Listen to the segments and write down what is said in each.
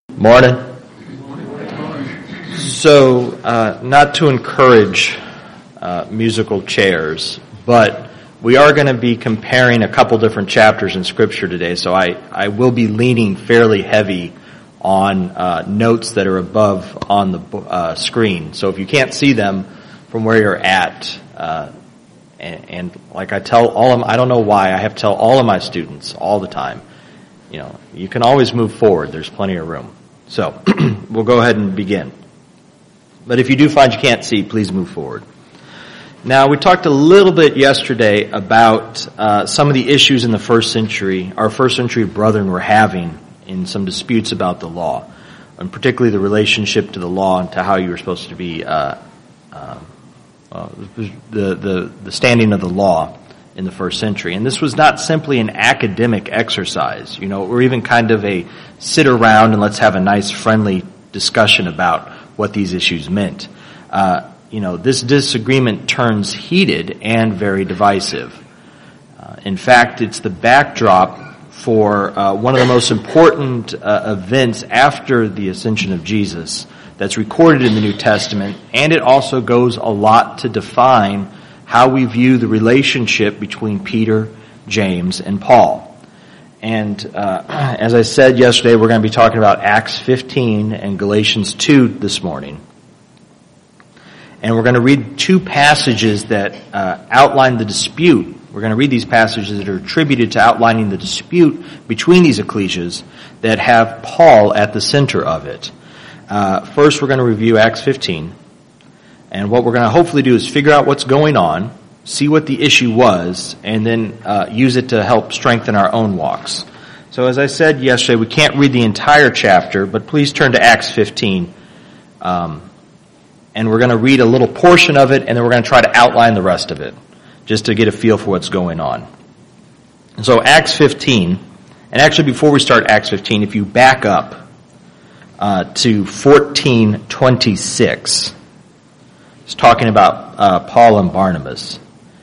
Morning. So, not to encourage musical chairs, but we are going to be comparing a couple different chapters in Scripture today, so I will be leaning fairly heavy on notes that are above on the screen. So if you can't see them from where you're at, and like I tell I don't know why, I have to tell all of my students all the time, you can always move forward. There's plenty of room. So, we'll go ahead and begin. But if you do find you can't see, please move forward. Now, we talked a little bit yesterday about some of the issues in the first century, our first century brethren were having in some disputes about the law, and particularly the relationship to the law and to how you were supposed to be, the standing of the law in the first century. And this was not simply an academic exercise, or even kind of a sit around and let's have a nice friendly discussion about what these issues meant. This disagreement turns heated and very divisive. In fact, it's the backdrop for one of the most important events after the ascension of Jesus that's recorded in the New Testament, and it also goes a lot to define how we view the relationship between Peter, James, and Paul. And as I said yesterday, we're going to be talking about Acts 15 and Galatians 2 this morning. And we're going to read two passages that outline the dispute. We're going to read these passages that are attributed to outlining the dispute between these ecclesias that have Paul at the center of it. First, we're going to review Acts 15. And what we're going to hopefully do is figure out what's going on, see what the issue was, and then use it to help strengthen our own walks. So as I said yesterday, we can't read the entire chapter, but please turn to Acts 15. And we're going to read a little portion of it, and then we're going to try to outline the rest of it, just to get a feel for what's going on. And so Acts 15, and actually before we start Acts 15, if you back up to 14:26, it's talking about Paul and Barnabas.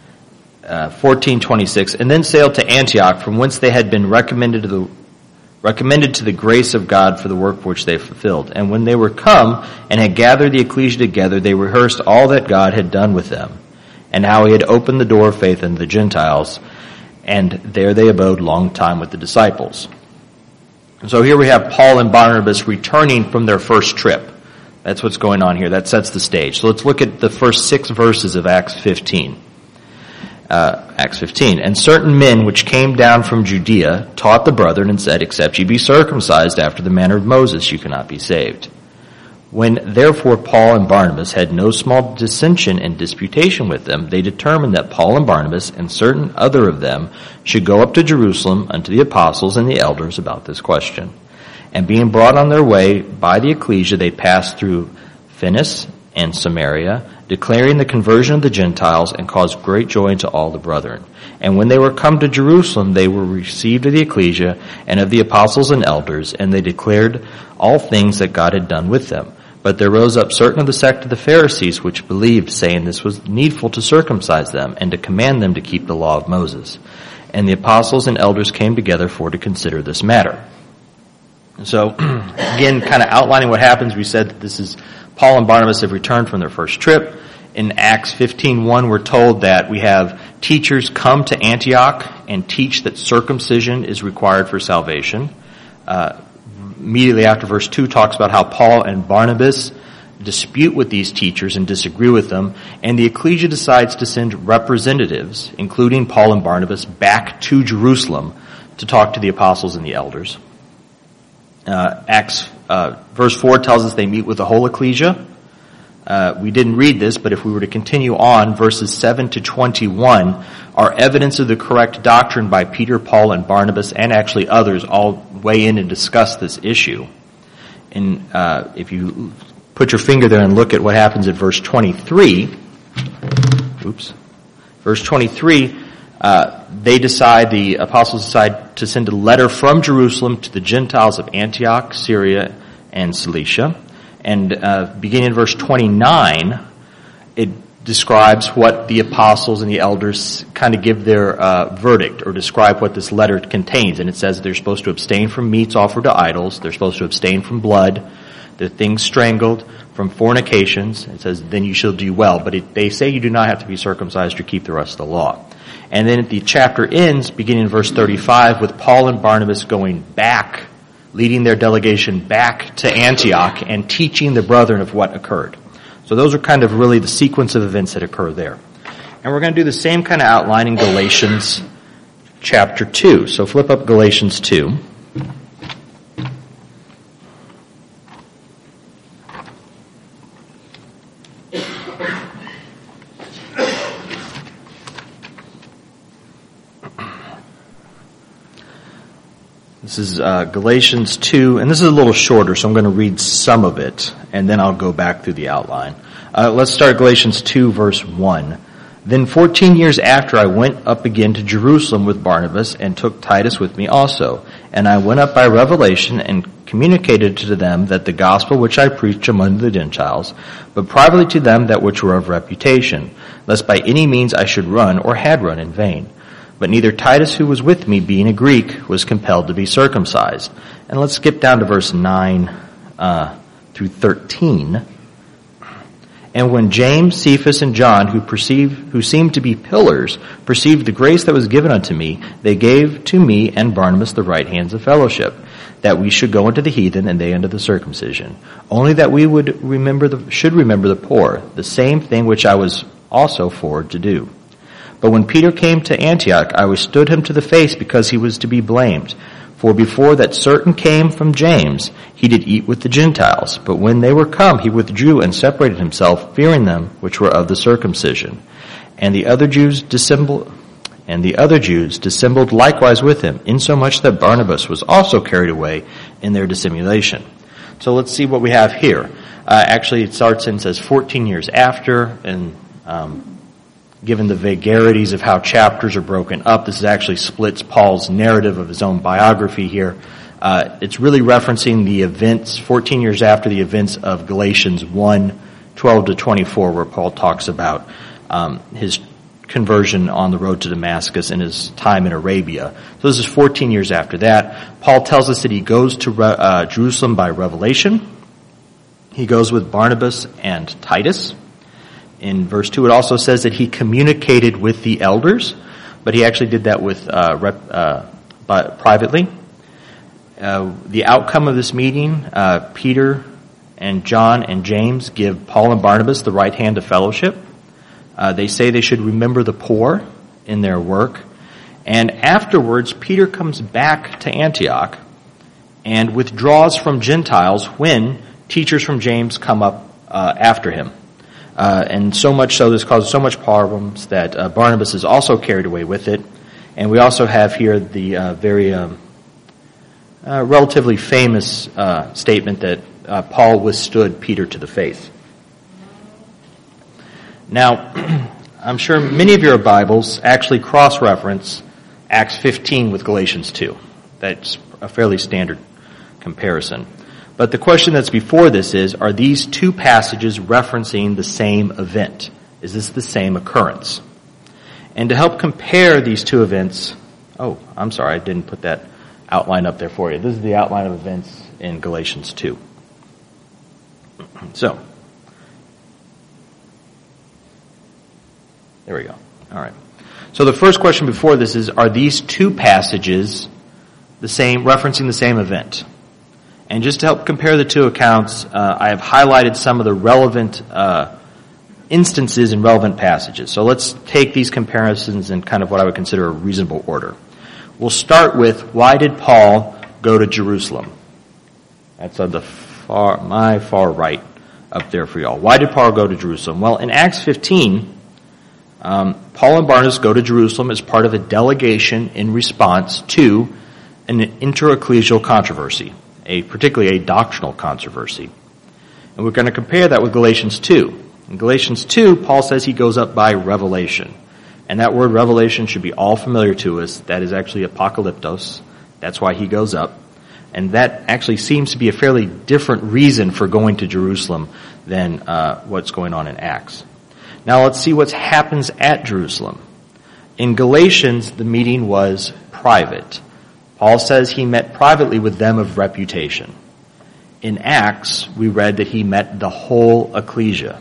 14:26, and then sailed to Antioch, from whence they had been recommended to the grace of God for the work which they fulfilled. And when they were come and had gathered the ecclesia together, they rehearsed all that God had done with them, and how he had opened the door of faith unto the Gentiles, and there they abode long time with the disciples. So here we have Paul and Barnabas returning from their first trip. That's what's going on here. That sets the stage. So let's look at the first 6 verses of Acts 15. Acts 15. And certain men which came down from Judea taught the brethren and said, except ye be circumcised after the manner of Moses, you cannot be saved. When therefore Paul and Barnabas had no small dissension and disputation with them, they determined that Paul and Barnabas and certain other of them should go up to Jerusalem unto the apostles and the elders about this question. And being brought on their way by the ecclesia, they passed through Phoenicia and Samaria, declaring the conversion of the Gentiles, and caused great joy unto all the brethren. And when they were come to Jerusalem, they were received of the ecclesia and of the apostles and elders, and they declared all things that God had done with them. But there rose up certain of the sect of the Pharisees which believed, saying this was needful to circumcise them, and to command them to keep the law of Moses. And the apostles and elders came together for to consider this matter. So, again, kind of outlining what happens, we said that this is Paul and Barnabas have returned from their first trip. In Acts 15:1, we're told that we have teachers come to Antioch and teach that circumcision is required for salvation. Immediately after verse 2 talks about how Paul and Barnabas dispute with these teachers and disagree with them, and the ecclesia decides to send representatives, including Paul and Barnabas, back to Jerusalem to talk to the apostles and the elders. Verse 4 tells us they meet with the whole ecclesia. We didn't read this, but if we were to continue on, verses 7 to 21 are evidence of the correct doctrine by Peter, Paul, and Barnabas, and actually others all weigh in and discuss this issue. And if you put your finger there and look at what happens at verse 23, verse 23, the apostles decide to send a letter from Jerusalem to the Gentiles of Antioch, Syria, and Cilicia. And beginning in verse 29, it describes what the apostles and the elders kind of give their verdict or describe what this letter contains. And it says they're supposed to abstain from meats offered to idols. They're supposed to abstain from blood, the things strangled, from fornications. It says, then you shall do well. But they say you do not have to be circumcised or keep the rest of the law. And then the chapter ends, beginning in verse 35, with Paul and Barnabas going back, leading their delegation back to Antioch and teaching the brethren of what occurred. So those are kind of really the sequence of events that occur there. And we're going to do the same kind of outline in Galatians chapter 2. So flip up Galatians 2. This is Galatians 2, and this is a little shorter, so I'm going to read some of it, and then I'll go back through the outline. Let's start Galatians 2, verse 1. Then 14 years after I went up again to Jerusalem with Barnabas, and took Titus with me also. And I went up by revelation, and communicated to them that the gospel which I preached among the Gentiles, but privately to them that which were of reputation, lest by any means I should run, or had run in vain. But neither Titus, who was with me, being a Greek, was compelled to be circumcised. And let's skip down to verse 9 through 13. And when James, Cephas, and John, who seemed to be pillars, perceived the grace that was given unto me, they gave to me and Barnabas the right hands of fellowship, that we should go unto the heathen, and they unto the circumcision. Only that we should remember the poor, the same thing which I was also forward to do. But when Peter came to Antioch, I withstood him to the face, because he was to be blamed. For before that certain came from James, he did eat with the Gentiles. But when they were come, he withdrew and separated himself, fearing them which were of the circumcision. And the other Jews dissembled likewise with him, insomuch that Barnabas was also carried away in their dissimulation. So let's see what we have here. Actually, it starts and says 14 years after, and given the vagaries of how chapters are broken up, this actually splits Paul's narrative of his own biography here. It's really referencing the events 14 years after the events of Galatians 1, 12 to 24, where Paul talks about his conversion on the road to Damascus and his time in Arabia. So this is 14 years after that. Paul tells us that he goes to Jerusalem by revelation. He goes with Barnabas and Titus. In verse 2, it also says that he communicated with the elders, but he actually did that with privately. The outcome of this meeting, Peter and John and James give Paul and Barnabas the right hand of fellowship. They say they should remember the poor in their work. And afterwards, Peter comes back to Antioch and withdraws from Gentiles when teachers from James come up after him. And so much so, this causes so much problems that Barnabas is also carried away with it. And we also have here the very relatively famous statement that Paul withstood Peter to the face. Now, I'm sure many of your Bibles actually cross-reference Acts 15 with Galatians 2. That's a fairly standard comparison. But the question that's before this is, are these two passages referencing the same event? Is this the same occurrence? And to help compare these two events, I'm sorry, I didn't put that outline up there for you. This is the outline of events in Galatians 2. So, there we go. All right. So the first question before this is, are these two passages the same, referencing the same event? And just to help compare the two accounts, I have highlighted some of the relevant instances in relevant passages. So let's take these comparisons in kind of what I would consider a reasonable order. We'll start with, why did Paul go to Jerusalem? That's on my far right up there for y'all. Why did Paul go to Jerusalem? Well, in Acts 15, Paul and Barnabas go to Jerusalem as part of a delegation in response to an interecclesial controversy, particularly a doctrinal controversy. And we're going to compare that with Galatians 2. In Galatians 2, Paul says he goes up by revelation. And that word revelation should be all familiar to us. That is actually apocalyptos. That's why he goes up. And that actually seems to be a fairly different reason for going to Jerusalem than what's going on in Acts. Now let's see what happens at Jerusalem. In Galatians, the meeting was private. Paul says he met privately with them of reputation. In Acts, we read that he met the whole ecclesia.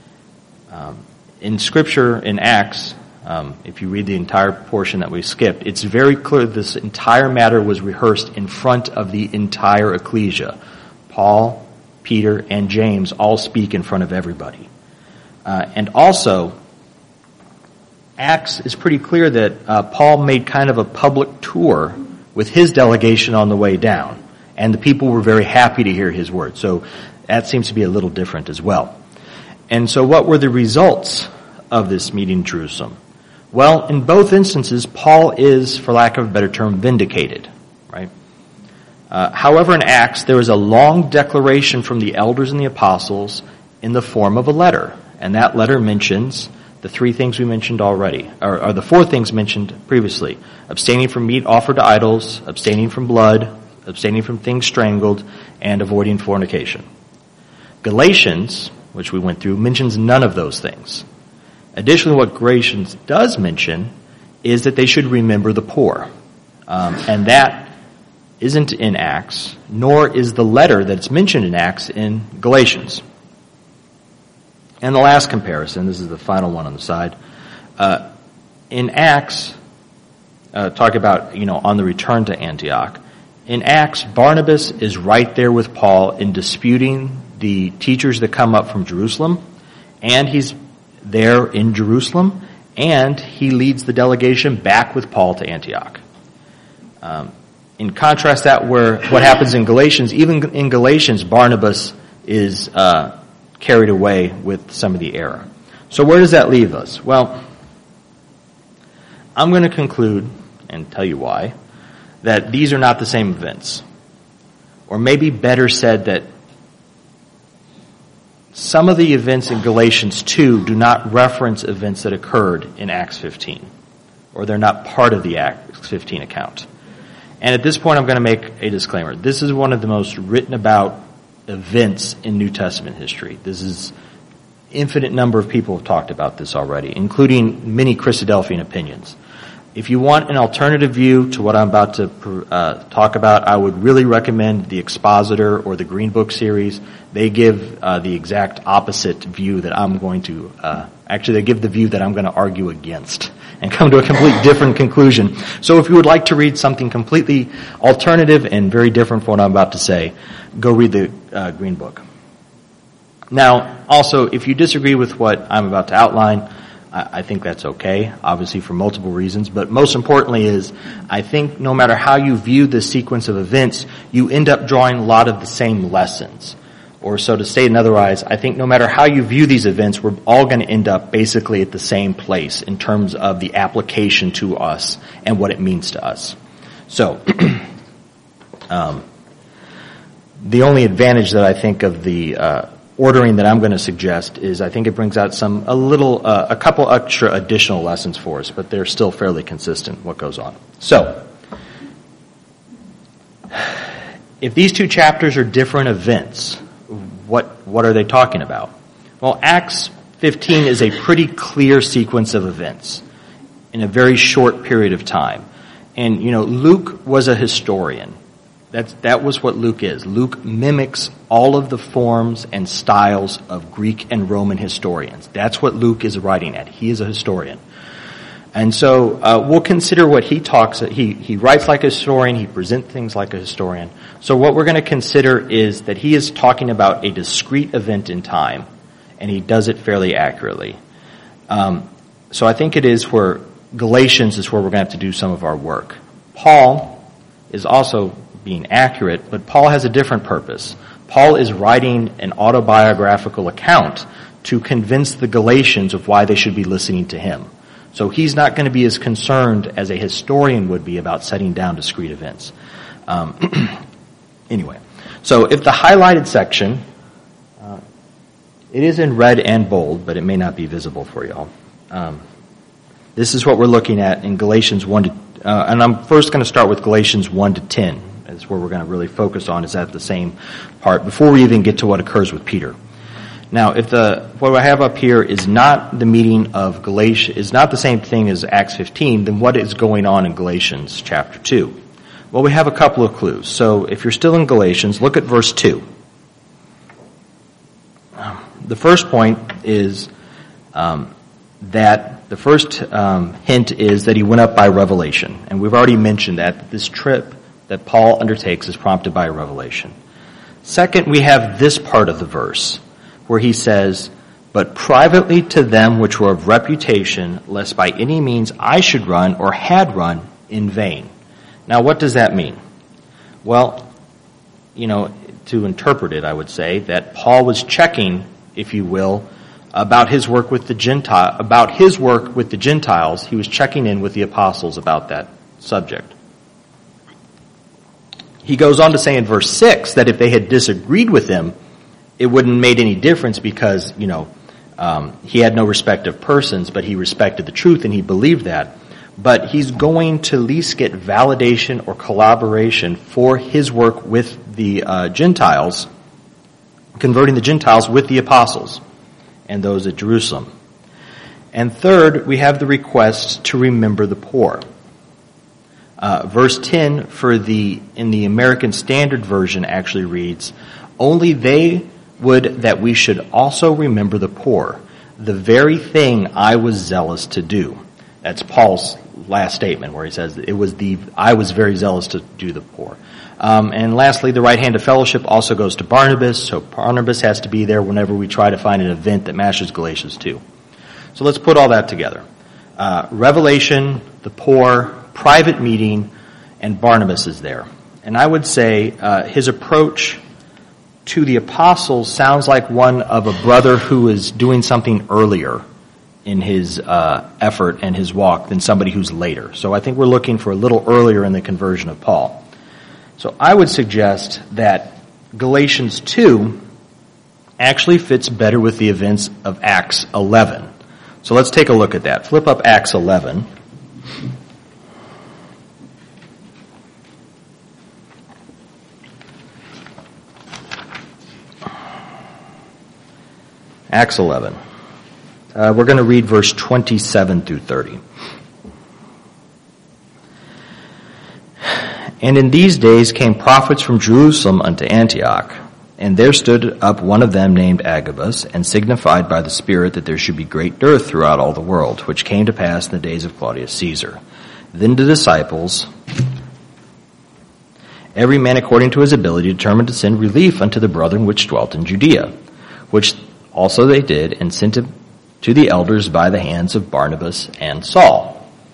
In Scripture, in Acts, if you read the entire portion that we skipped, it's very clear this entire matter was rehearsed in front of the entire ecclesia. Paul, Peter, and James all speak in front of everybody. And also, Acts is pretty clear that Paul made kind of a public tour with his delegation on the way down. And the people were very happy to hear his word. So that seems to be a little different as well. And so what were the results of this meeting in Jerusalem? Well, in both instances, Paul is, for lack of a better term, vindicated, right? However, in Acts, there is a long declaration from the elders and the apostles in the form of a letter. And that letter mentions the three things we mentioned already, or the four things mentioned previously. Abstaining from meat offered to idols, abstaining from blood, abstaining from things strangled, and avoiding fornication. Galatians, which we went through, mentions none of those things. Additionally, what Galatians does mention is that they should remember the poor. And that isn't in Acts, nor is the letter that's mentioned in Acts in Galatians. And the last comparison, this is the final one on the side. In Acts, talk about, on the return to Antioch. In Acts, Barnabas is right there with Paul in disputing the teachers that come up from Jerusalem, and he's there in Jerusalem, and he leads the delegation back with Paul to Antioch. In contrast, what happens in Galatians, even in Galatians, Barnabas is carried away with some of the error. So where does that leave us? Well, I'm going to conclude, and tell you why, that these are not the same events. Or maybe better said that some of the events in Galatians 2 do not reference events that occurred in Acts 15. Or they're not part of the Acts 15 account. And at this point I'm going to make a disclaimer. This is one of the most written about events in New Testament history. This is infinite number of people have talked about this already, including many Christadelphian opinions. If you want an alternative view to what I'm about to talk about, I would really recommend the Expositor or the Green Book series. They give the exact opposite view that I'm going to, they give the view that I'm going to argue against and come to a completely different conclusion. So if you would like to read something completely alternative and very different from what I'm about to say, go read the Green Book. Now, also, if you disagree with what I'm about to outline, I think that's okay, obviously for multiple reasons, but most importantly is, I think no matter how you view this sequence of events, you end up drawing a lot of the same lessons. Or so to state in other words, I think no matter how you view these events, we're all going to end up basically at the same place in terms of the application to us and what it means to us. So, the only advantage that I think of the ordering that I'm going to suggest is I think it brings out a couple extra additional lessons for us, but they're still fairly consistent what goes on. So, if these two chapters are different events, what are they talking about? Well, Acts 15 is a pretty clear sequence of events in a very short period of time. And, Luke was a historian. That was what Luke is. Luke mimics all of the forms and styles of Greek and Roman historians. That's what Luke is writing at. He is a historian. And so we'll consider what he talks. He writes like a historian. He presents things like a historian. So what we're going to consider is that he is talking about a discrete event in time, and he does it fairly accurately. So I think it is where Galatians is where we're going to have to do some of our work. Paul is also being accurate, but Paul has a different purpose. Paul is writing an autobiographical account to convince the Galatians of why they should be listening to him. So he's not going to be as concerned as a historian would be about setting down discrete events. Anyway, so if the highlighted section, it is in red and bold, but it may not be visible for y'all. This is what we're looking at in Galatians 1 to, and I'm first going to start with Galatians 1 to 10. That's where we're going to really focus on, is at the same part, before we even get to what occurs with Peter. Now, if what I have up here is not the meeting of Galatians, is not the same thing as Acts 15, then what is going on in Galatians chapter 2? Well, we have a couple of clues. So if you're still in Galatians, look at verse 2. The first point is that the first hint is that he went up by revelation. And we've already mentioned that this trip that Paul undertakes is prompted by a revelation. Second, we have this part of the verse where he says, "But privately to them which were of reputation, lest by any means I should run or had run in vain." Now, what does that mean? Well, to interpret it, I would say that Paul was checking, if you will, about his work with the Gentiles. He was checking in with the apostles about that subject. He goes on to say in verse 6 that if they had disagreed with him, it wouldn't have made any difference because, he had no respect of persons, but he respected the truth and he believed that. But he's going to at least get validation or collaboration for his work with the Gentiles, converting the Gentiles with the apostles and those at Jerusalem. And third, we have the request to remember the poor. Verse 10 in the American Standard Version actually reads, "Only they would that we should also remember the poor, the very thing I was zealous to do." That's Paul's last statement where he says, I was very zealous to do the poor. And lastly, the right hand of fellowship also goes to Barnabas, so Barnabas has to be there whenever we try to find an event that matches Galatians 2. So let's put all that together. Revelation, the poor, private meeting, and Barnabas is there. And I would say his approach to the apostles sounds like one of a brother who is doing something earlier in his effort and his walk than somebody who's later. So I think we're looking for a little earlier in the conversion of Paul. So I would suggest that Galatians 2 actually fits better with the events of Acts 11. So let's take a look at that. Flip up Acts 11. Acts 11. We're going to read verse 27 through 30. "And in these days came prophets from Jerusalem unto Antioch, and there stood up one of them named Agabus, and signified by the Spirit that there should be great dearth throughout all the world, which came to pass in the days of Claudius Caesar. Then the disciples, every man according to his ability, determined to send relief unto the brethren which dwelt in Judea, which also they did, and sent him to the elders by the hands of Barnabas and Saul."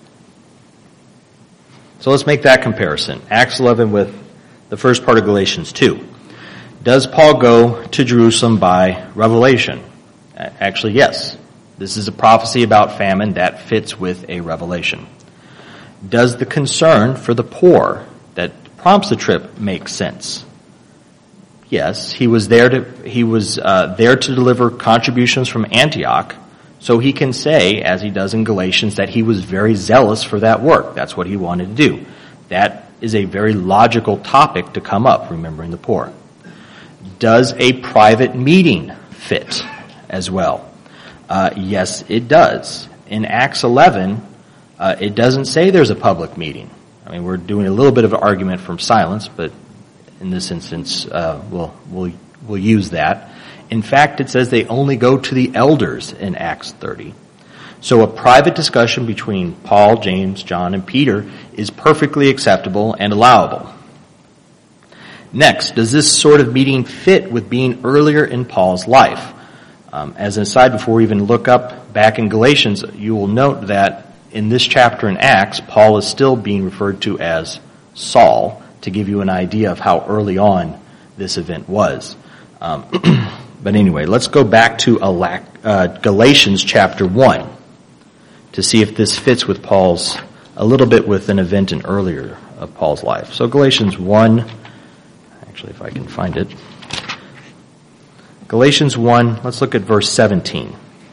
So let's make that comparison. Acts 11 with the first part of Galatians 2. Does Paul go to Jerusalem by revelation? Actually, yes. This is a prophecy about famine that fits with a revelation. Does the concern for the poor that prompts the trip make sense? Yes, he was there to deliver contributions from Antioch, so he can say, as he does in Galatians, that he was very zealous for that work. That's what he wanted to do. That is a very logical topic to come up, remembering the poor. Does a private meeting fit as well? Yes, it does. In Acts 11, it doesn't say there's a public meeting. I mean, we're doing a little bit of an argument from silence, but in this instance, we'll use that. In fact, it says they only go to the elders in Acts 30. So a private discussion between Paul, James, John, and Peter is perfectly acceptable and allowable. Next, does this sort of meeting fit with being earlier in Paul's life? As an aside, before we even look up back in Galatians, you will note that in this chapter in Acts, Paul is still being referred to as Saul, to give you an idea of how early on this event was. But anyway, let's go back to Galatians chapter 1 to see if this fits with Paul's, a little bit with an event in earlier of Paul's life. So Galatians 1, actually if I can find it. Galatians 1, let's look at verse 17.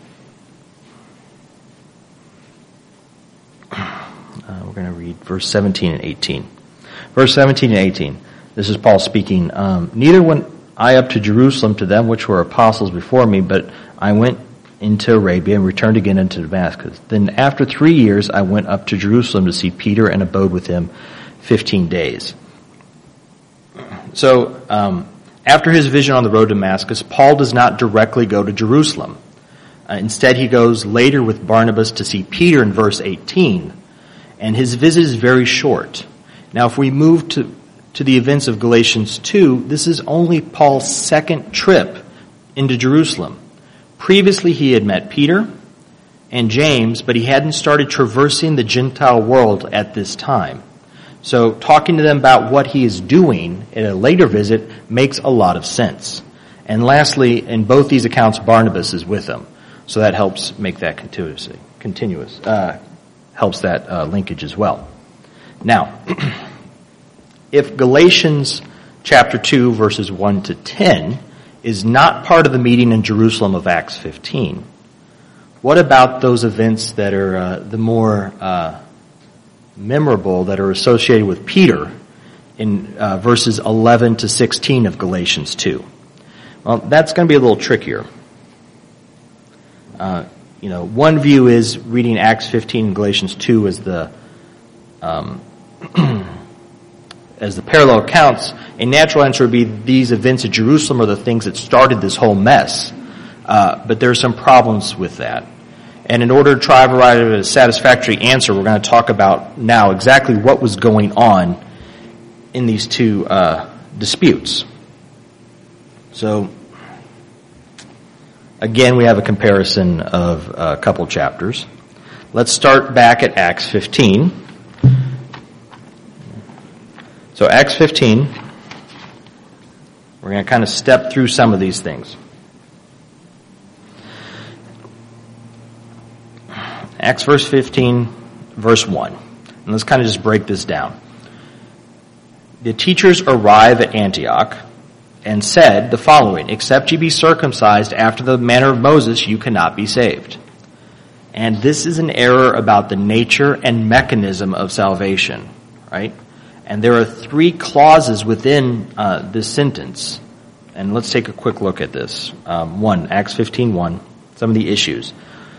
We're going to read verse 17 and 18. Verse 17 and 18. This is Paul speaking. "Neither when I up to Jerusalem to them which were apostles before me, but I went into Arabia and returned again into Damascus. Then after 3 years I went up to Jerusalem to see Peter and abode with him 15 days. So, after his vision on the road to Damascus, Paul does not directly go to Jerusalem. Instead, he goes later with Barnabas to see Peter in verse 18, and his visit is very short. Now, if we move to the events of Galatians 2, this is only Paul's second trip into Jerusalem. Previously, he had met Peter and James, but he hadn't started traversing the Gentile world at this time. So talking to them about what he is doing at a later visit makes a lot of sense. And lastly, in both these accounts, Barnabas is with them. So that helps make that continuous, helps that linkage as well. Now, if Galatians chapter 2, verses 1 to 10 is not part of the meeting in Jerusalem of Acts 15, what about those events that are the more memorable, that are associated with Peter in verses 11 to 16 of Galatians 2? Well, that's going to be a little trickier. One view is reading Acts 15 and Galatians 2 as the parallel accounts. A natural answer would be these events at Jerusalem are the things that started this whole mess. But there are some problems with that. And in order to try to provide a satisfactory answer, we're going to talk about now exactly what was going on in these two disputes. So, again, we have a comparison of a couple chapters. Let's start back at Acts 15. So Acts 15, we're going to kind of step through some of these things. Acts verse 15, verse 1. And let's kind of just break this down. The teachers arrive at Antioch and said the following: except ye be circumcised after the manner of Moses, you cannot be saved. And this is an error about the nature and mechanism of salvation, right? And there are 3 clauses within this sentence. And let's take a quick look at this. Acts 15:1, some of the issues.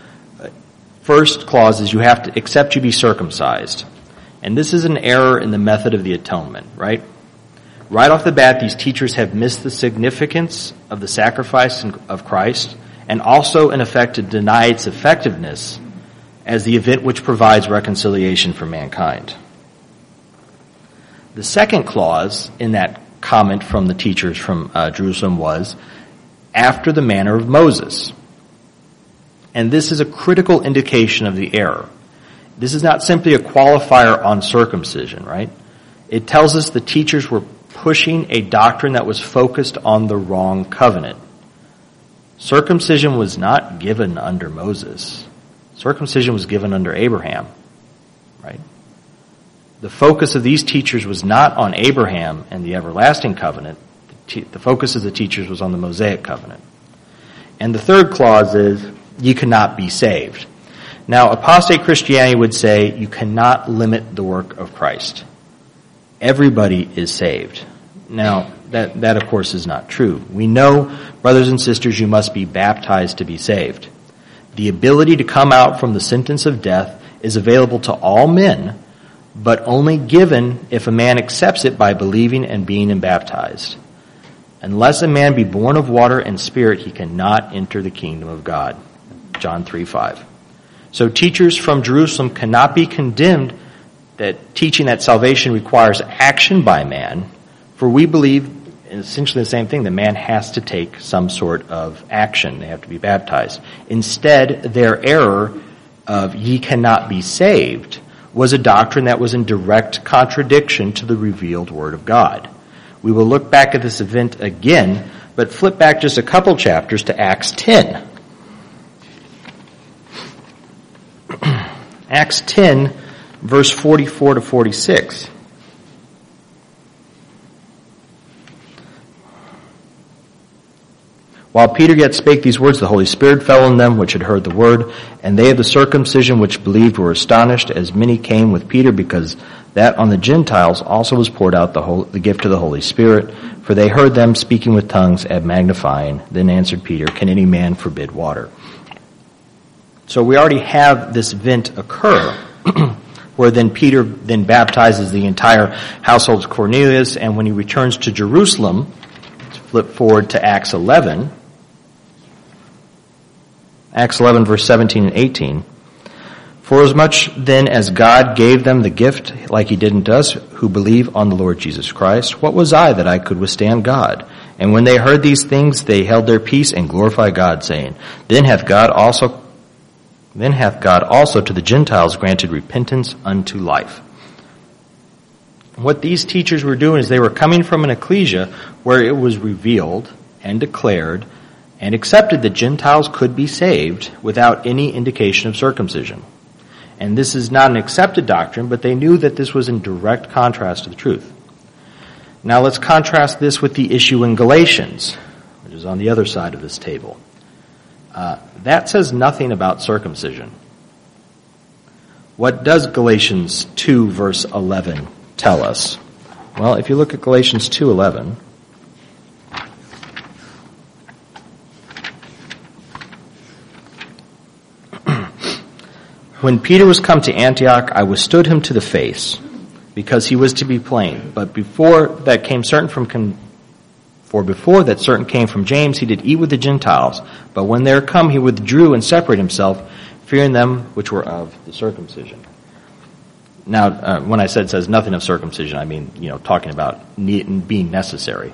First clause is you have to, except you be circumcised. And this is an error in the method of the atonement, right? Right off the bat, these teachers have missed the significance of the sacrifice of Christ, and also, in effect, to deny its effectiveness as the event which provides reconciliation for mankind. The second clause in that comment from the teachers from Jerusalem was, after the manner of Moses. And this is a critical indication of the error. This is not simply a qualifier on circumcision, right? It tells us the teachers were pushing a doctrine that was focused on the wrong covenant. Circumcision was not given under Moses. Circumcision was given under Abraham, right? The focus of these teachers was not on Abraham and the everlasting covenant. The focus of the teachers was on the Mosaic covenant. And the third clause is, you cannot be saved. Now, apostate Christianity would say you cannot limit the work of Christ. Everybody is saved. Now, that of course is not true. We know, brothers and sisters, you must be baptized to be saved. The ability to come out from the sentence of death is available to all men, but only given if a man accepts it by believing and being baptized. Unless a man be born of water and spirit, he cannot enter the kingdom of God. John 3:5. So teachers from Jerusalem cannot be condemned that teaching that salvation requires action by man, for we believe essentially the same thing. The man has to take some sort of action. They have to be baptized. Instead, their error of ye cannot be saved was a doctrine that was in direct contradiction to the revealed Word of God. We will look back at this event again, but flip back just a couple chapters to Acts 10. Acts 10, verse 44 to 46. While Peter yet spake these words, the Holy Spirit fell on them which had heard the word, and they of the circumcision which believed were astonished, as many came with Peter, because that on the Gentiles also was poured out the gift of the Holy Spirit. For they heard them speaking with tongues and magnifying. Then answered Peter, Can any man forbid water? So we already have this event occur, where then Peter then baptizes the entire household of Cornelius, and when he returns to Jerusalem, let's flip forward to Acts 11. Acts 11, verse 17 and 18. Forasmuch then as God gave them the gift, like he did unto us, who believe on the Lord Jesus Christ, what was I that I could withstand God? And when they heard these things, they held their peace and glorified God, saying, Then hath God also to the Gentiles granted repentance unto life. What these teachers were doing is they were coming from an ecclesia where it was revealed and declared and accepted that Gentiles could be saved without any indication of circumcision. And this is not an accepted doctrine, but they knew that this was in direct contrast to the truth. Now let's contrast this with the issue in Galatians, which is on the other side of this table. That says nothing about circumcision. What does Galatians 2 verse 11 tell us? Well, if you look at Galatians 2:11, when Peter was come to Antioch, I withstood him to the face, because he was to be plain. But before that certain came from James, he did eat with the Gentiles. But when they were come, he withdrew and separated himself, fearing them which were of the circumcision. Now, when I said it says nothing of circumcision, I mean, talking about being necessary.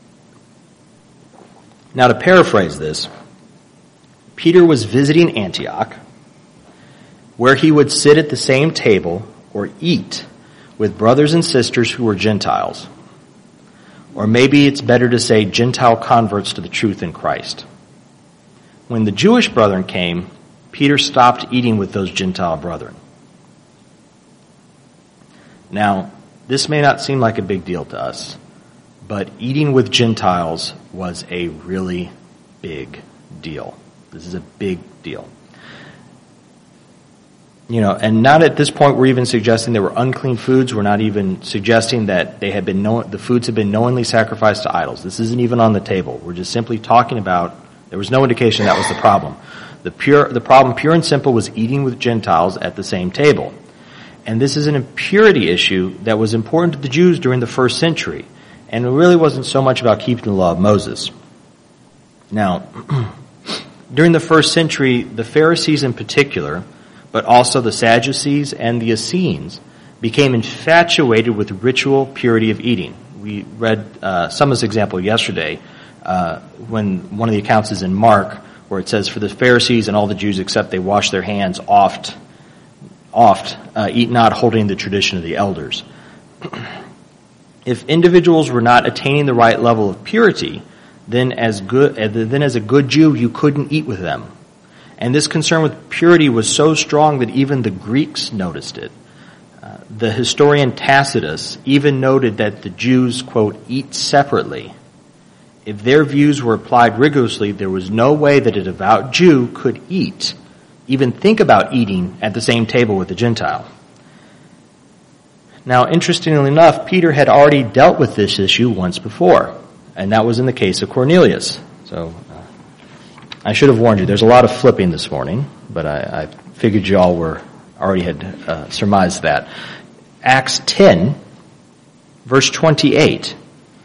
Now, to paraphrase this, Peter was visiting Antioch, where he would sit at the same table or eat with brothers and sisters who were Gentiles. Or maybe it's better to say Gentile converts to the truth in Christ. When the Jewish brethren came, Peter stopped eating with those Gentile brethren. Now, this may not seem like a big deal to us, but eating with Gentiles was a really big deal. This is a big deal. And not at this point we're even suggesting they were unclean foods. We're not even suggesting that the foods had been knowingly sacrificed to idols. This isn't even on the table. We're just simply talking about, there was no indication that was the problem. The problem, pure and simple, was eating with Gentiles at the same table. And this is an impurity issue that was important to the Jews during the first century. And it really wasn't so much about keeping the law of Moses. Now, during the first century, the Pharisees in particular, but also the Sadducees and the Essenes, became infatuated with ritual purity of eating. We read some of this example yesterday when one of the accounts is in Mark, where it says, For the Pharisees and all the Jews except they wash their hands oft eat not, holding the tradition of the elders. If individuals were not attaining the right level of purity, then as a good Jew, you couldn't eat with them. And this concern with purity was so strong that even the Greeks noticed it. The historian Tacitus even noted that the Jews, quote, eat separately. If their views were applied rigorously, there was no way that a devout Jew could eat, even think about eating at the same table with a Gentile. Now, interestingly enough, Peter had already dealt with this issue once before, and that was in the case of Cornelius. So, I should have warned you, there's a lot of flipping this morning, but I figured you all already had surmised that. Acts 10, verse 28.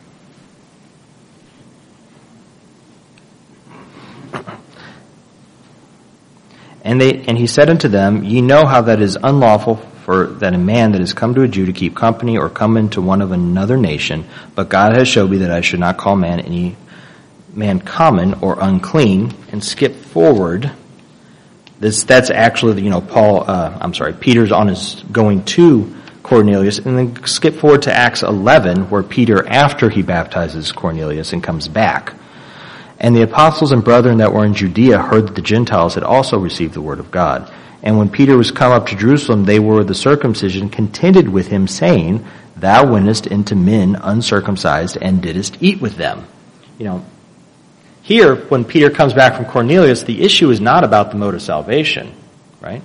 And he said unto them, Ye know how that is unlawful for that a man that is come to a Jew to keep company or come into one of another nation, but God has showed me that I should not call any man common or unclean. And skip forward. That's actually, Peter's on his going to Cornelius, and then skip forward to Acts 11, where Peter, after he baptizes Cornelius and comes back. And the apostles and brethren that were in Judea heard that the Gentiles had also received the word of God. And when Peter was come up to Jerusalem, they were the circumcision contended with him, saying, Thou wentest into men uncircumcised and didst eat with them. Here, when Peter comes back from Cornelius, the issue is not about the mode of salvation, right?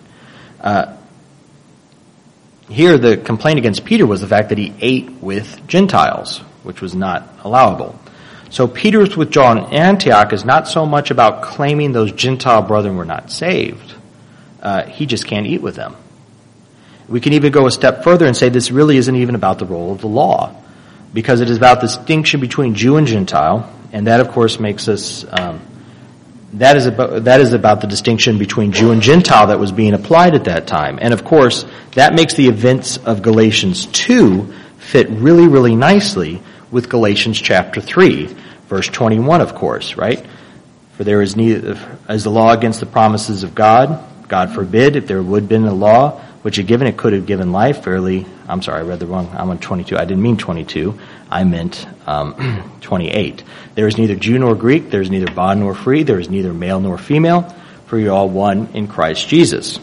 Here, the complaint against Peter was the fact that he ate with Gentiles, which was not allowable. So Peter's withdrawal in Antioch is not so much about claiming those Gentile brethren were not saved. He just can't eat with them. We can even go a step further and say this really isn't even about the role of the law, because it is about the distinction between Jew and Gentile, and that, of course, makes us that is about the distinction between Jew and Gentile that was being applied at that time. And, of course, that makes the events of Galatians 2 fit really, really nicely with Galatians chapter 3, verse 21, of course, right? For there is neither as the law against the promises of God. God forbid, if there would have been a law which had given, it could have given life. Fairly, I'm sorry, I read the wrong. I'm on 22. I didn't mean 22. I meant 28. There is neither Jew nor Greek. There is neither bond nor free. There is neither male nor female. For you are all one in Christ Jesus.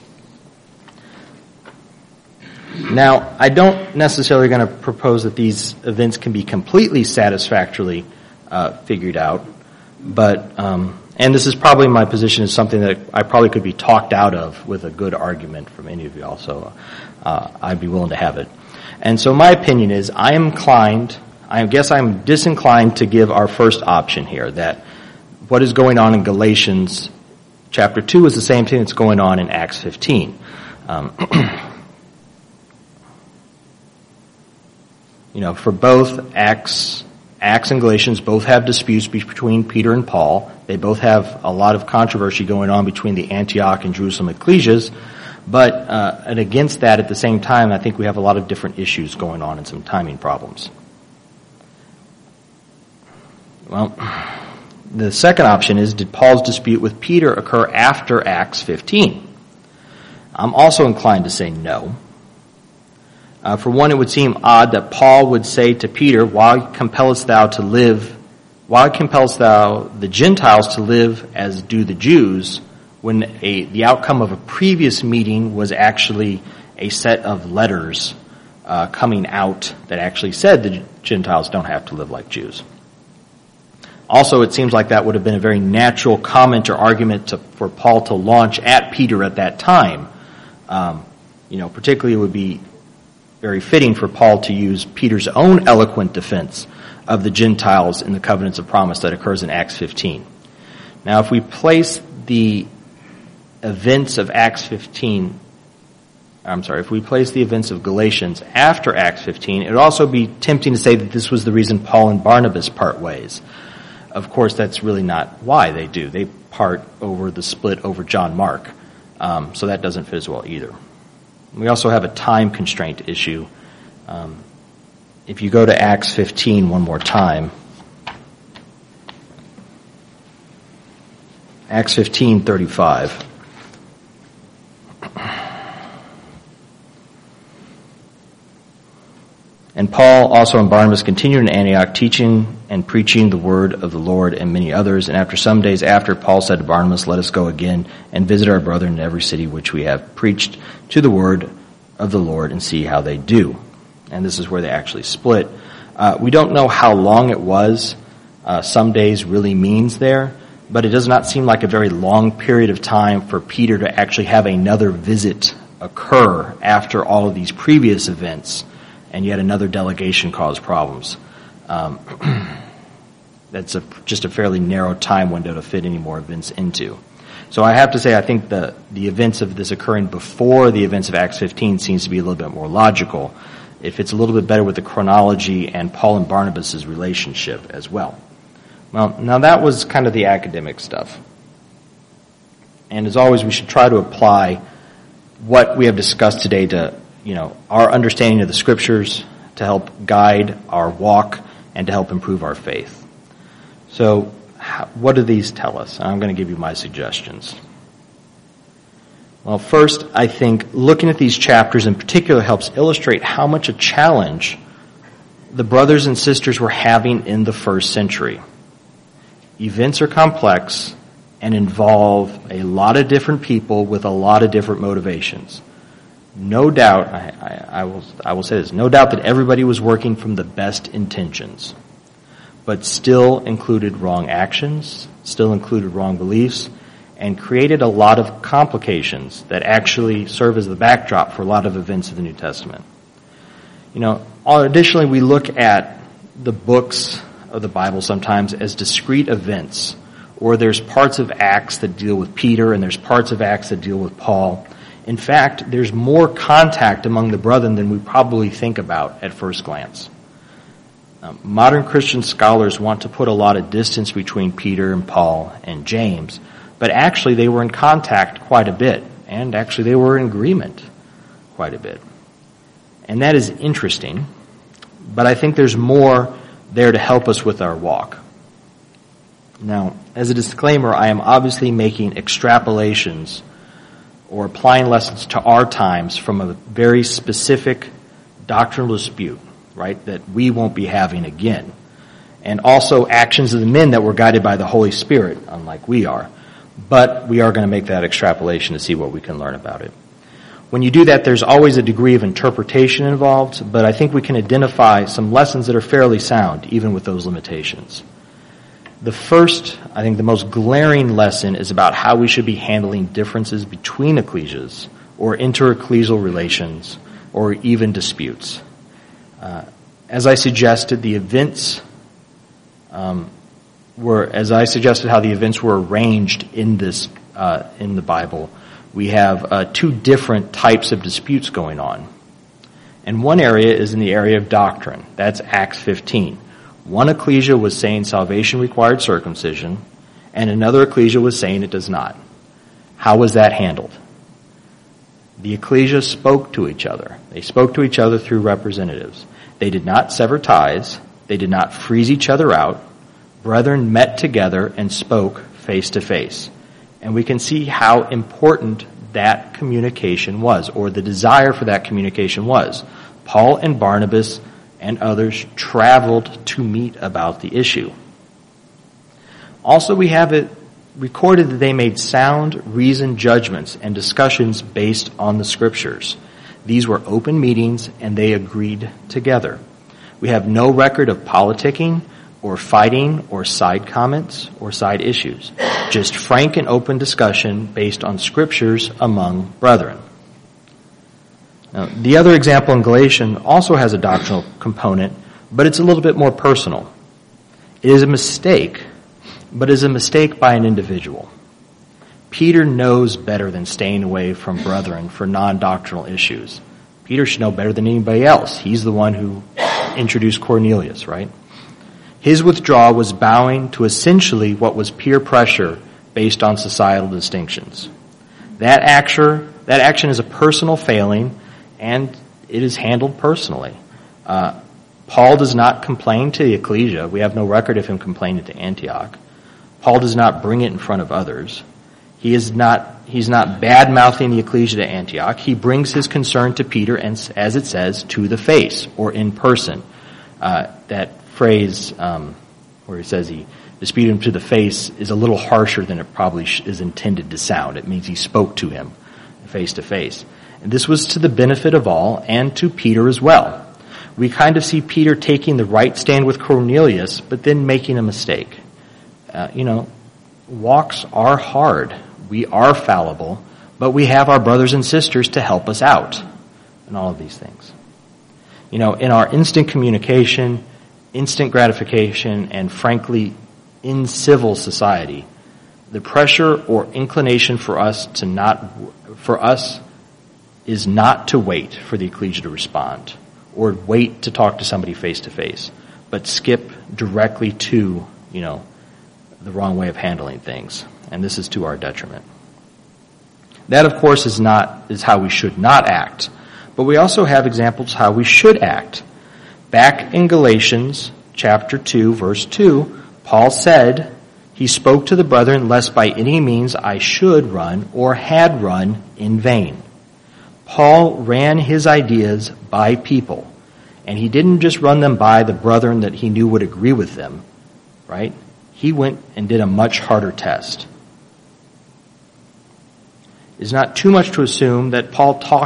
Now, I don't necessarily going to propose that these events can be completely satisfactorily figured out, but and this is probably my position is something that I probably could be talked out of with a good argument from any of y'all, so I'd be willing to have it. And so my opinion is I'm disinclined to give our first option here, that what is going on in Galatians chapter 2 is the same thing that's going on in Acts 15. For both Acts and Galatians both have disputes between Peter and Paul. They both have a lot of controversy going on between the Antioch and Jerusalem ecclesias. But and against that, at the same time, I think we have a lot of different issues going on and some timing problems. Well, the second option is, did Paul's dispute with Peter occur after Acts 15? I'm also inclined to say no. For one, it would seem odd that Paul would say to Peter, why compellest thou the Gentiles to live as do the Jews, when the outcome of a previous meeting was actually a set of letters coming out that actually said the Gentiles don't have to live like Jews. Also, it seems like that would have been a very natural comment or argument for Paul to launch at Peter at that time. Particularly it would be very fitting for Paul to use Peter's own eloquent defense of the Gentiles in the covenants of promise that occurs in Acts 15. Now, if we place the events of if we place the events of Galatians after Acts 15, it would also be tempting to say that this was the reason Paul and Barnabas part ways. Of course, that's really not why they do. They part over the split over John Mark. So that doesn't fit as well either. We also have a time constraint issue. If you go to Acts 15 one more time, Acts 15:35. And Paul also and Barnabas continued in Antioch, teaching and preaching the word of the Lord and many others. And after some days after, Paul said to Barnabas, let us go again and visit our brethren in every city which we have preached to the word of the Lord and see how they do. And this is where they actually split. We don't know how long it was. Some days really means there, but it does not seem like a very long period of time for Peter to actually have another visit occur after all of these previous events, and yet another delegation caused problems. That's just a fairly narrow time window to fit any more events into. So I have to say I think the events of this occurring before the events of Acts 15 seems to be a little bit more logical. It fits a little bit better with the chronology and Paul and Barnabas' relationship as well. Well, now that was kind of the academic stuff. And as always, we should try to apply what we have discussed today to our understanding of the Scriptures to help guide our walk and to help improve our faith. So, what do these tell us? I'm going to give you my suggestions. Well, first, I think looking at these chapters in particular helps illustrate how much a challenge the brothers and sisters were having in the first century. Events are complex and involve a lot of different people with a lot of different motivations. No doubt, I will say this, no doubt that everybody was working from the best intentions. but still included wrong actions, still included wrong beliefs, and created a lot of complications that actually serve as the backdrop for a lot of events of the New Testament. Additionally, we look at the books of the Bible sometimes as discrete events, or there's parts of Acts that deal with Peter and there's parts of Acts that deal with Paul. In fact, there's more contact among the brethren than we probably think about at first glance. Modern Christian scholars want to put a lot of distance between Peter and Paul and James, but actually they were in contact quite a bit, and actually they were in agreement quite a bit. And that is interesting, but I think there's more there to help us with our walk. Now, as a disclaimer, I am obviously making extrapolations or applying lessons to our times from a very specific doctrinal dispute, right, that we won't be having again. And also actions of the men that were guided by the Holy Spirit, unlike we are. But we are going to make that extrapolation to see what we can learn about it. When you do that, there's always a degree of interpretation involved, but I think we can identify some lessons that are fairly sound, even with those limitations. The first, I think the most glaring lesson is about how we should be handling differences between ecclesias, or inter-ecclesial relations, or even disputes. As I suggested, how the events were arranged in the Bible, we have two different types of disputes going on. And one area is in the area of doctrine. That's Acts 15. One ecclesia was saying salvation required circumcision, and another ecclesia was saying it does not. How was that handled? The ecclesia spoke to each other. They spoke to each other through representatives. They did not sever ties. They did not freeze each other out. Brethren met together and spoke face to face. And we can see how important that communication was, or the desire for that communication was. Paul and Barnabas and others traveled to meet about the issue. Also, we have it recorded that they made sound, reasoned judgments and discussions based on the Scriptures. These were open meetings, and they agreed together. We have no record of politicking, or fighting, or side comments, or side issues. Just frank and open discussion based on Scriptures among brethren. Now, the other example in Galatians also has a doctrinal component, but it's a little bit more personal. It is a mistake, but it is a mistake by an individual. Peter knows better than staying away from brethren for non-doctrinal issues. Peter should know better than anybody else. He's the one who introduced Cornelius, right? His withdrawal was bowing to essentially what was peer pressure based on societal distinctions. That action is a personal failing, and it is handled personally. Paul does not complain to the ecclesia. We have no record of him complaining to Antioch. Paul does not bring it in front of others. He's not bad-mouthing the ecclesia to Antioch. He brings his concern to Peter, and as it says, to the face, or in person. That phrase where he says he disputed him to the face is a little harsher than it probably is intended to sound. It means he spoke to him face to face. And this was to the benefit of all, and to Peter as well. We kind of see Peter taking the right stand with Cornelius, but then making a mistake. Walks are hard. We are fallible, but we have our brothers and sisters to help us out in all of these things. In our instant communication, instant gratification, and frankly, in civil society, the pressure or inclination for us is not to wait for the ecclesia to respond, or wait to talk to somebody face to face, but skip directly to, the wrong way of handling things. And this is to our detriment. That, of course, is how we should not act. But we also have examples how we should act. Back in Galatians chapter 2, verse 2, Paul said, he spoke to the brethren, lest by any means I should run or had run in vain. Paul ran his ideas by people, and he didn't just run them by the brethren that he knew would agree with them, right? He went and did a much harder test. It's not too much to assume that Paul talked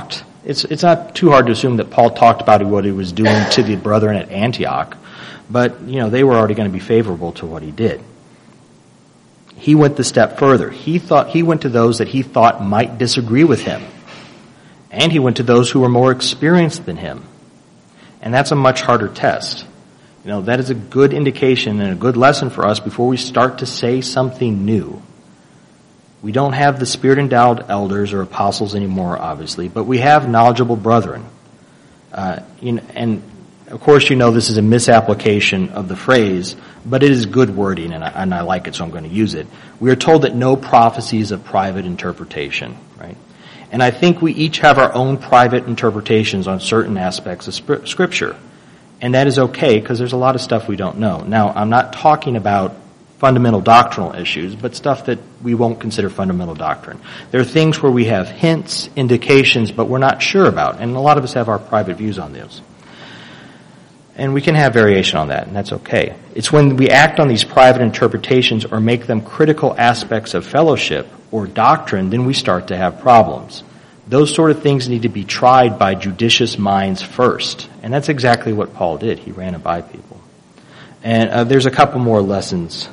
It's not too hard to assume that Paul talked about what he was doing to the brethren at Antioch, but they were already going to be favorable to what he did. He went the step further. He went to those that he thought might disagree with him, and he went to those who were more experienced than him. And that's a much harder test. That is a good indication and a good lesson for us before we start to say something new. We don't have the Spirit-endowed elders or apostles anymore, obviously, but we have knowledgeable brethren. And of course, this is a misapplication of the phrase, but it is good wording, and I like it, so I'm going to use it. We are told that no prophecy is a private interpretation, right? And I think we each have our own private interpretations on certain aspects of Scripture. And that is okay, because there's a lot of stuff we don't know. Now, I'm not talking about fundamental doctrinal issues, but stuff that we won't consider fundamental doctrine. There are things where we have hints, indications, but we're not sure about, and a lot of us have our private views on those. And we can have variation on that, and that's okay. It's when we act on these private interpretations or make them critical aspects of fellowship or doctrine, then we start to have problems. Those sort of things need to be tried by judicious minds first. And that's exactly what Paul did. He ran it by people. And there's a couple more lessons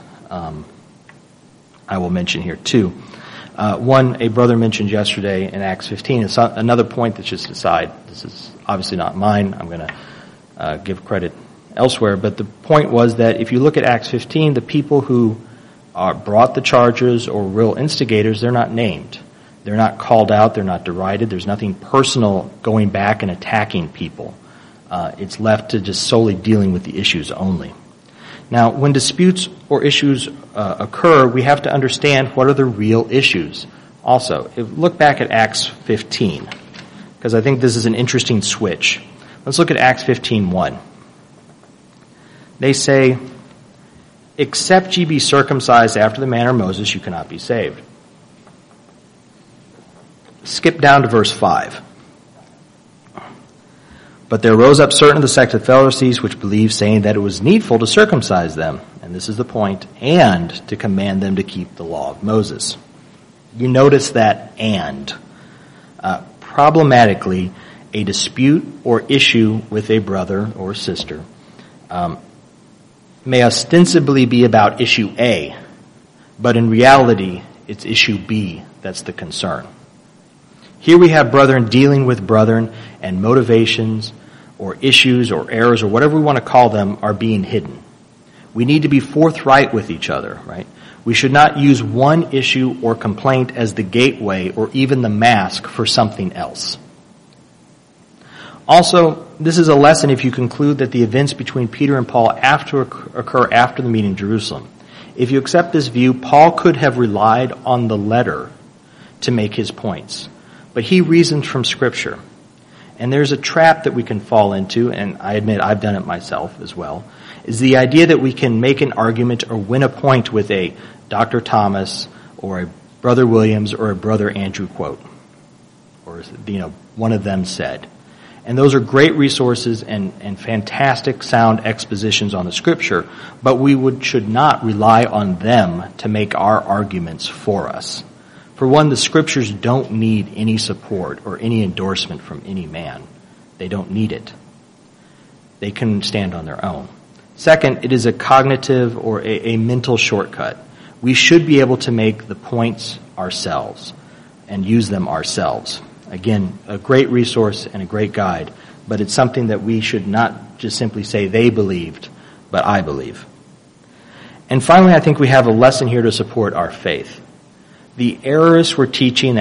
I will mention here too. One, a brother mentioned yesterday in Acts 15. It's another point that's just aside. This is obviously not mine. I'm going to give credit elsewhere. But the point was that if you look at Acts 15, the people who brought the charges or real instigators, they're not named. They're not called out. They're not derided. There's nothing personal going back and attacking people. It's left to just solely dealing with the issues only. Now, when disputes or issues occur, we have to understand what are the real issues. Also, look back at Acts 15, because I think this is an interesting switch. Let's look at Acts 15:1. They say, "Except ye be circumcised after the manner of Moses, you cannot be saved." Skip down to verse 5. "But there rose up certain of the sect of Pharisees which believed, saying that it was needful to circumcise them," and this is the point, "and to command them to keep the law of Moses." You notice that "and." Problematically, a dispute or issue with a brother or sister may ostensibly be about issue A, but in reality, it's issue B that's the concern. Here we have brethren dealing with brethren, and motivations or issues or errors or whatever we want to call them are being hidden. We need to be forthright with each other, right? We should not use one issue or complaint as the gateway or even the mask for something else. Also, this is a lesson if you conclude that the events between Peter and Paul occur after the meeting in Jerusalem. If you accept this view, Paul could have relied on the letter to make his points. But he reasoned from Scripture. And there's a trap that we can fall into, and I admit I've done it myself as well, is the idea that we can make an argument or win a point with a Dr. Thomas or a Brother Williams or a Brother Andrew quote. Or, one of them said. And those are great resources and fantastic sound expositions on the Scripture, but we should not rely on them to make our arguments for us. For one, the Scriptures don't need any support or any endorsement from any man. They don't need it. They can stand on their own. Second, it is a cognitive or a mental shortcut. We should be able to make the points ourselves and use them ourselves. Again, a great resource and a great guide, but it's something that we should not just simply say they believed, but I believe. And finally, I think we have a lesson here to support our faith. The errorists were teaching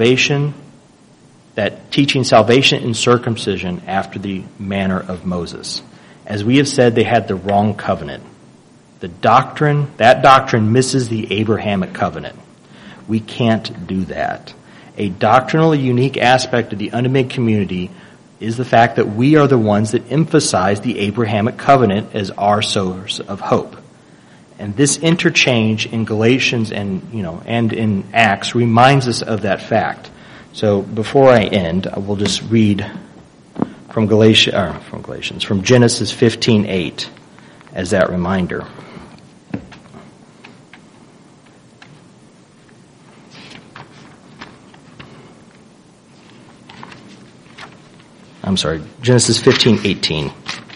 teaching salvation in circumcision after the manner of Moses. As we have said, they had the wrong covenant. That doctrine misses the Abrahamic covenant. We can't do that. A doctrinally unique aspect of the Unamid community is the fact that we are the ones that emphasize the Abrahamic covenant as our source of hope. And this interchange in Galatians and in Acts reminds us of that fact. So before I end, I will just read from Genesis 15:8 as that reminder. Genesis 15:18.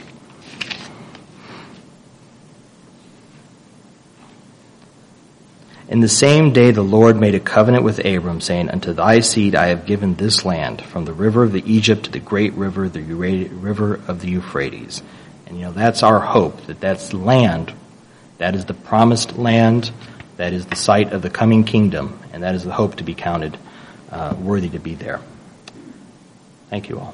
In the same day the Lord made a covenant with Abram, saying, Unto thy seed I have given this land, from the river of the Egypt to the great river, the river of the Euphrates. And that's our hope, that's land, that is the promised land, that is the site of the coming kingdom, and that is the hope to be counted worthy to be there. Thank you all.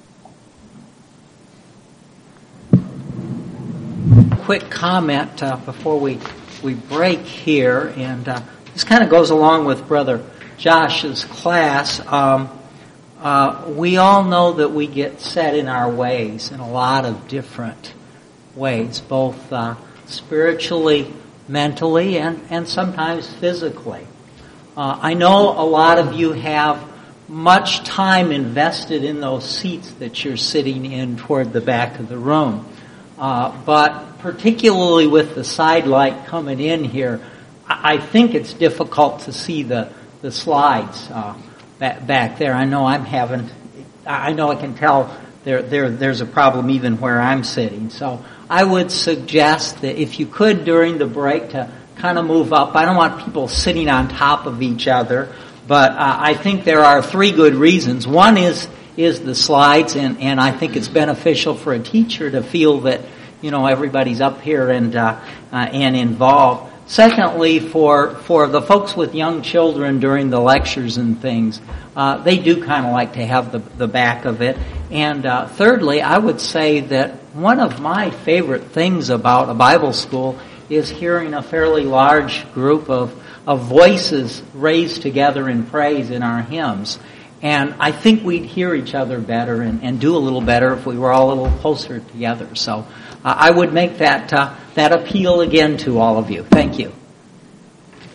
Quick comment before we break here, and this kind of goes along with Brother Josh's class. We all know that we get set in our ways in a lot of different ways, both spiritually, mentally, and sometimes physically. I know a lot of you have much time invested in those seats that you're sitting in toward the back of the room. But particularly with the side light coming in here, I think it's difficult to see the slides back there. I know I can tell there's a problem even where I'm sitting. So I would suggest that if you could during the break to kind of move up. I don't want people sitting on top of each other, but I think there are 3 good reasons. One is the slides, and I think it's beneficial for a teacher to feel that everybody's up here and involved. Secondly, for the folks with young children during the lectures and things, they do kind of like to have the back of it. And thirdly, I would say that one of my favorite things about a Bible school is hearing a fairly large group of voices raised together in praise in our hymns. And I think we'd hear each other better and do a little better if we were all a little closer together. So I would make that appeal again to all of you. Thank you.